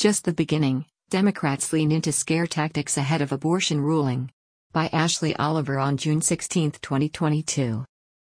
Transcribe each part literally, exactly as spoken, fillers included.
Just the beginning, Democrats lean into scare tactics ahead of abortion ruling. By Ashley Oliver on June sixteenth, twenty twenty-two.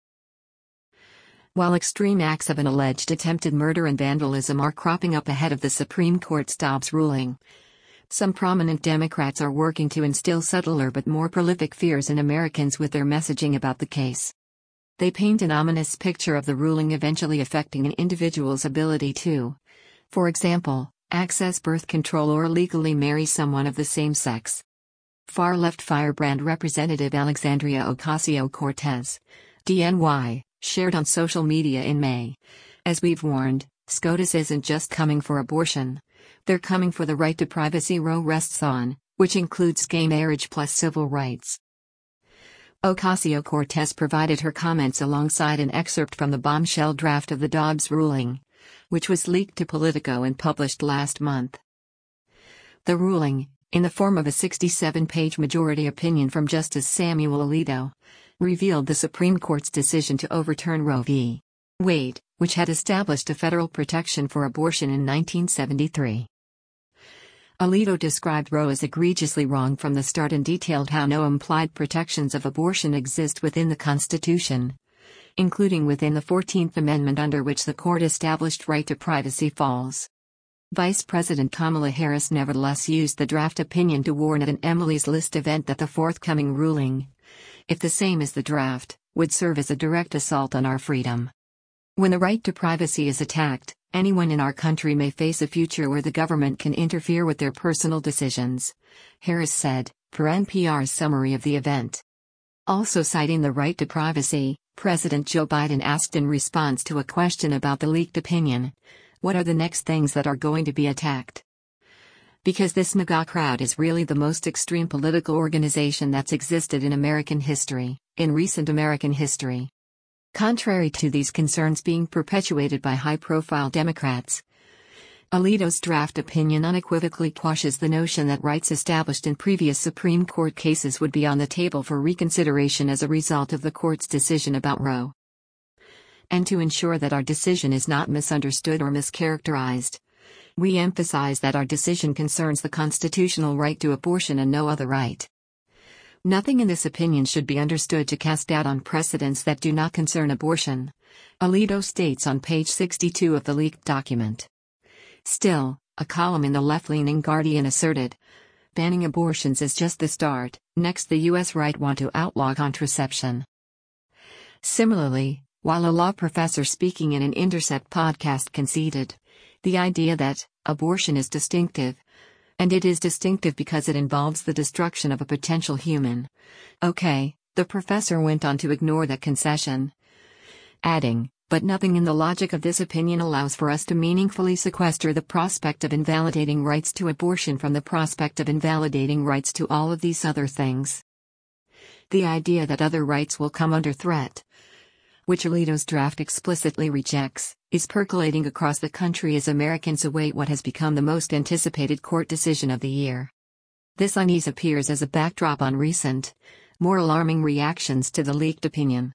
While extreme acts of an alleged attempted murder and vandalism are cropping up ahead of the Supreme Court's Dobbs ruling, some prominent Democrats are working to instill subtler but more prolific fears in Americans with their messaging about the case. They paint an ominous picture of the ruling eventually affecting an individual's ability to, for example, access birth control or legally marry someone of the same sex. Far-left firebrand Representative Alexandria Ocasio-Cortez, D N Y, shared on social media in May. As we've warned, SCOTUS isn't just coming for abortion. They're coming for the right to privacy Roe rests on, which includes gay marriage plus civil rights. Ocasio-Cortez provided her comments alongside an excerpt from the bombshell draft of the Dobbs ruling, which was leaked to Politico and published last month. The ruling, in the form of a sixty-seven page majority opinion from Justice Samuel Alito, revealed the Supreme Court's decision to overturn Roe v. Wade, which had established a federal protection for abortion in nineteen seventy-three. Alito described Roe as egregiously wrong from the start and detailed how no implied protections of abortion exist within the Constitution, including within the fourteenth Amendment under which the court established right to privacy falls. Vice President Kamala Harris nevertheless used the draft opinion to warn at an Emily's List event that the forthcoming ruling, if the same as the draft, would serve as a direct assault on our freedom. When the right to privacy is attacked, anyone in our country may face a future where the government can interfere with their personal decisions, Harris said, per N P R's summary of the event. Also citing the right to privacy, President Joe Biden asked in response to a question about the leaked opinion, "What are the next things that are going to be attacked?" Because this MAGA crowd is really the most extreme political organization that's existed in American history, in recent American history. Contrary to these concerns being perpetuated by high-profile Democrats, Alito's draft opinion unequivocally quashes the notion that rights established in previous Supreme Court cases would be on the table for reconsideration as a result of the court's decision about Roe. And to ensure that our decision is not misunderstood or mischaracterized, we emphasize that our decision concerns the constitutional right to abortion and no other right. Nothing in this opinion should be understood to cast doubt on precedents that do not concern abortion, Alito states on page sixty-two of the leaked document. Still, a column in the left-leaning Guardian asserted, banning abortions is just the start. Next, the U S right want to outlaw contraception. Similarly, while a law professor speaking in an Intercept podcast conceded, the idea that abortion is distinctive, and it is distinctive because it involves the destruction of a potential human. Okay, the professor went on to ignore that concession, adding, but nothing in the logic of this opinion allows for us to meaningfully sequester the prospect of invalidating rights to abortion from the prospect of invalidating rights to all of these other things. The idea that other rights will come under threat, which Alito's draft explicitly rejects, is percolating across the country as Americans await what has become the most anticipated court decision of the year. This unease appears as a backdrop on recent, more alarming reactions to the leaked opinion.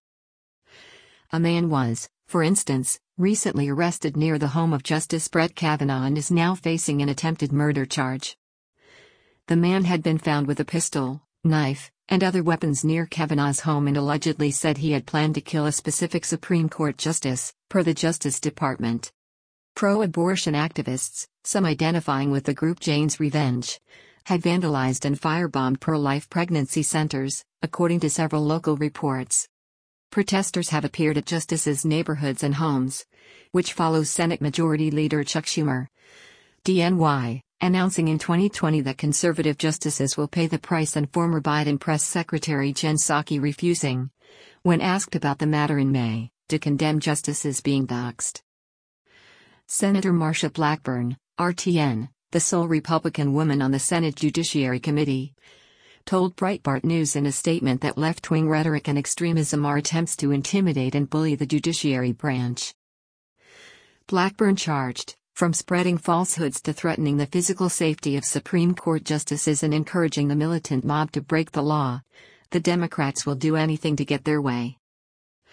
A man was, for instance, recently arrested near the home of Justice Brett Kavanaugh and is now facing an attempted murder charge. The man had been found with a pistol, knife, and other weapons near Kavanaugh's home and allegedly said he had planned to kill a specific Supreme Court justice, per the Justice Department. Pro-abortion activists, some identifying with the group Jane's Revenge, had vandalized and firebombed pro-life pregnancy centers, according to several local reports. Protesters have appeared at justices' neighborhoods and homes, which follows Senate Majority Leader Chuck Schumer, D N Y, announcing in twenty twenty that conservative justices will pay the price, and former Biden press secretary Jen Psaki refusing, when asked about the matter in May, to condemn justices being doxxed. Senator Marsha Blackburn, R T N, the sole Republican woman on the Senate Judiciary Committee, told Breitbart News in a statement that left-wing rhetoric and extremism are attempts to intimidate and bully the judiciary branch. Blackburn charged, from spreading falsehoods to threatening the physical safety of Supreme Court justices and encouraging the militant mob to break the law, the Democrats will do anything to get their way.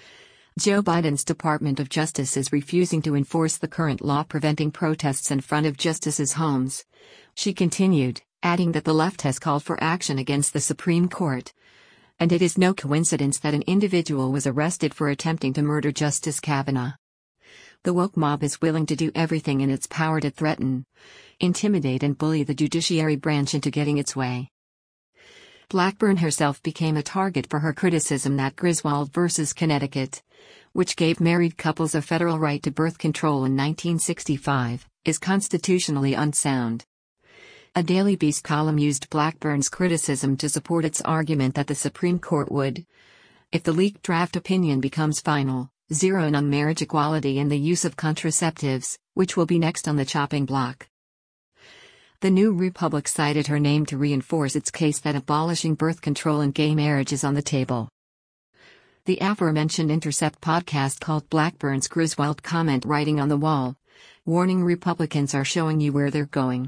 Joe Biden's Department of Justice is refusing to enforce the current law preventing protests in front of justices' homes. She continued, adding that the left has called for action against the Supreme Court. And it is no coincidence that an individual was arrested for attempting to murder Justice Kavanaugh. The woke mob is willing to do everything in its power to threaten, intimidate and bully the judiciary branch into getting its way. Blackburn herself became a target for her criticism that Griswold versus Connecticut, which gave married couples a federal right to birth control in nineteen sixty-five, is constitutionally unsound. A Daily Beast column used Blackburn's criticism to support its argument that the Supreme Court would, if the leaked draft opinion becomes final, zero in on marriage equality and the use of contraceptives, which will be next on the chopping block. The New Republic cited her name to reinforce its case that abolishing birth control and gay marriage is on the table. The aforementioned Intercept podcast called Blackburn's Griswold comment writing on the wall, warning Republicans are showing you where they're going.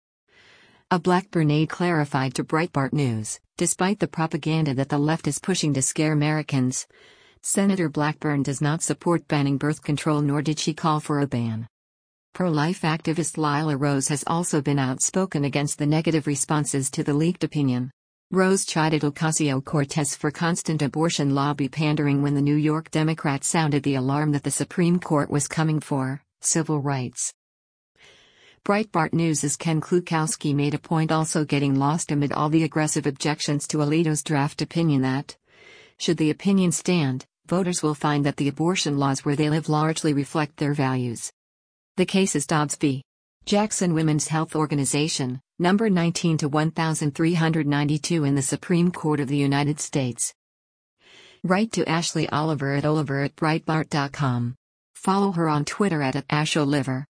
A Blackburn aide clarified to Breitbart News, despite the propaganda that the left is pushing to scare Americans, Senator Blackburn does not support banning birth control, nor did she call for a ban. Pro-life activist Lila Rose has also been outspoken against the negative responses to the leaked opinion. Rose chided Ocasio-Cortez for constant abortion lobby pandering when the New York Democrat sounded the alarm that the Supreme Court was coming for civil rights. Breitbart News' Ken Klukowski made a point, also getting lost amid all the aggressive objections to Alito's draft opinion, that, should the opinion stand, voters will find that the abortion laws where they live largely reflect their values. The case is Dobbs v. Jackson Women's Health Organization, number nineteen to thirteen ninety-two in the Supreme Court of the United States. Write to Ashley Oliver at oliver at breitbart dot com. Follow her on Twitter at, at asholiver.